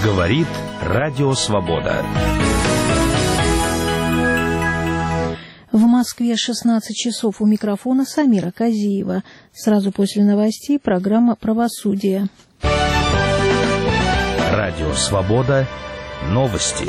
Говорит Радио Свобода. В Москве 16 часов. У микрофона Самира Казиева. Сразу после новостей программа «Правосудие». Радио Свобода. Новости.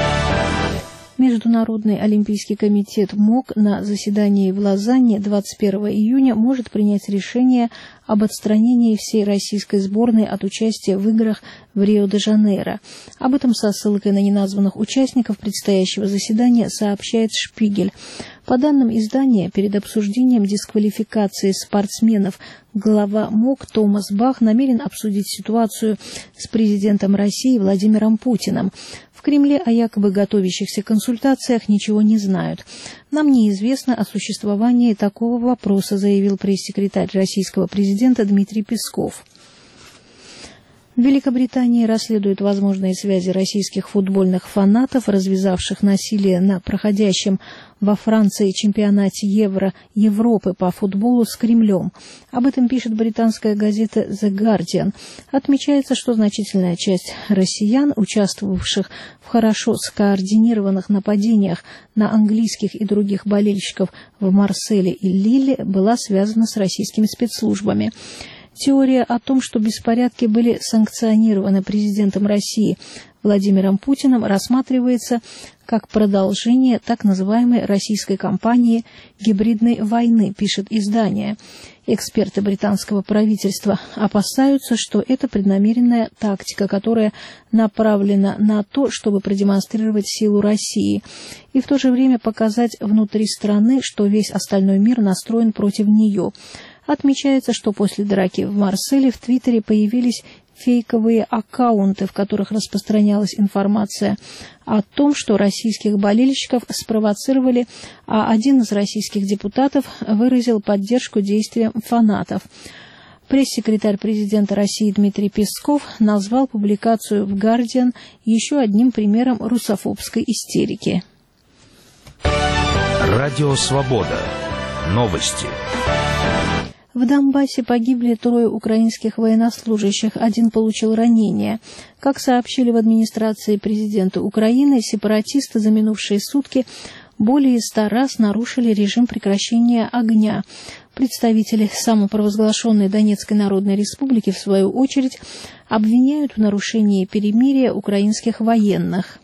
Международный олимпийский комитет МОК на заседании в Лозанне 21 июня может принять решение об отстранении всей российской сборной от участия в играх в Рио-де-Жанейро. Об этом со ссылкой на неназванных участников предстоящего заседания сообщает «Шпигель». По данным издания, перед обсуждением дисквалификации спортсменов глава МОК Томас Бах намерен обсудить ситуацию с президентом России Владимиром Путиным. В Кремле о якобы готовящихся консультациях ничего не знают. Нам неизвестно о существовании такого вопроса, заявил пресс-секретарь российского президента Дмитрий Песков. В Великобритании расследуют возможные связи российских футбольных фанатов, развязавших насилие на проходящем во Франции чемпионате Европы по футболу с Кремлем. Об этом пишет британская газета The Guardian. Отмечается, что значительная часть россиян, участвовавших в хорошо скоординированных нападениях на английских и других болельщиков в Марселе и Лилле, была связана с российскими спецслужбами. Теория о том, что беспорядки были санкционированы президентом России Владимиром Путиным, рассматривается как продолжение так называемой российской кампании гибридной войны, пишет издание. Эксперты британского правительства опасаются, что это преднамеренная тактика, которая направлена на то, чтобы продемонстрировать силу России и в то же время показать внутри страны, что весь остальной мир настроен против нее. Отмечается, что после драки в Марселе в Твиттере появились фейковые аккаунты, в которых распространялась информация о том, что российских болельщиков спровоцировали, а один из российских депутатов выразил поддержку действиям фанатов. Пресс-секретарь президента России Дмитрий Песков назвал публикацию в «Гардиан» еще одним примером русофобской истерики. Радио Свобода. Новости. В Донбассе погибли 3 украинских военнослужащих, 1 получил ранения. Как сообщили в администрации президента Украины, сепаратисты за минувшие сутки более 100 раз нарушили режим прекращения огня. Представители самопровозглашенной Донецкой Народной Республики, в свою очередь, обвиняют в нарушении перемирия украинских военных.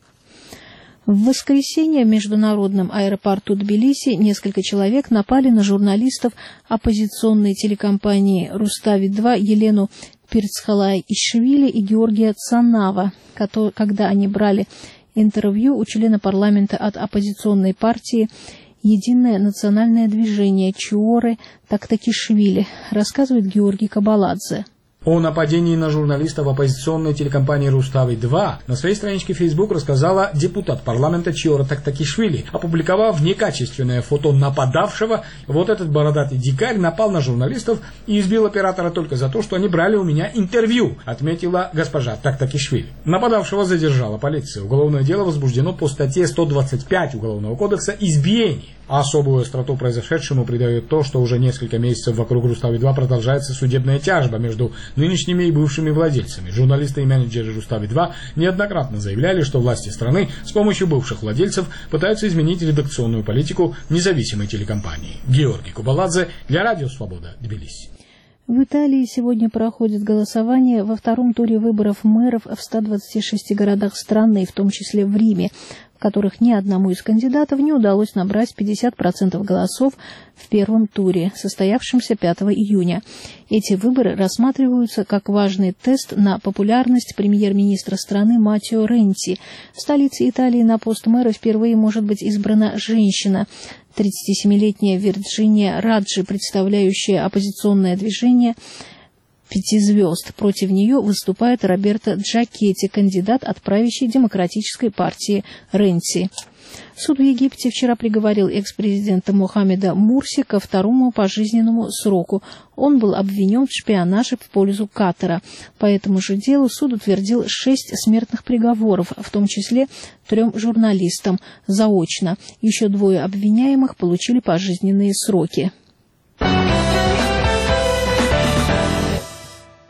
В воскресенье в международном аэропорту Тбилиси несколько человек напали на журналистов оппозиционной телекомпании «Рустави-2» Елену Пирцхалай-Ишвили и Георгия Цанава, когда они брали интервью у члена парламента от оппозиционной партии «Единое национальное движение» Чиоры Тактакишвили, рассказывает Георгий Кабаладзе. О нападении на журналистов оппозиционной телекомпании «Рустави-2» на своей страничке Facebook рассказала депутат парламента Чиора Тактакишвили, опубликовав некачественное фото нападавшего. Вот этот бородатый дикарь напал на журналистов и избил оператора только за то, что они брали у меня интервью, отметила госпожа Тактакишвили. Нападавшего задержала полиция. Уголовное дело возбуждено по статье 125 Уголовного кодекса «Избиение». Особую остроту произошедшему придает то, что уже несколько месяцев вокруг «Рустави-2» продолжается судебная тяжба между нынешними и бывшими владельцами. Журналисты и менеджеры «Рустави-2» неоднократно заявляли, что власти страны с помощью бывших владельцев пытаются изменить редакционную политику независимой телекомпании. Георгий Кабаладзе для Радио Свобода, Тбилиси. В Италии сегодня проходит голосование во втором туре выборов мэров в 126 городах страны, в том числе в Риме, в которых ни одному из кандидатов не удалось набрать 50% голосов в первом туре, состоявшемся 5 июня. Эти выборы рассматриваются как важный тест на популярность премьер-министра страны Матео Ренци. В столице Италии на пост мэра впервые может быть избрана женщина. 37-летняя Вирджиния Раджи, представляющая оппозиционное движение «5 звезд». Против нее выступает Роберто Джакетти, кандидат от правящей демократической партии Ренци. Суд в Египте вчера приговорил экс-президента Мохаммеда Мурси ко 2-му пожизненному сроку. Он был обвинен в шпионаже в пользу Катара. По этому же делу суд утвердил 6 смертных приговоров, в том числе 3 журналистам, заочно. Еще 2 обвиняемых получили пожизненные сроки.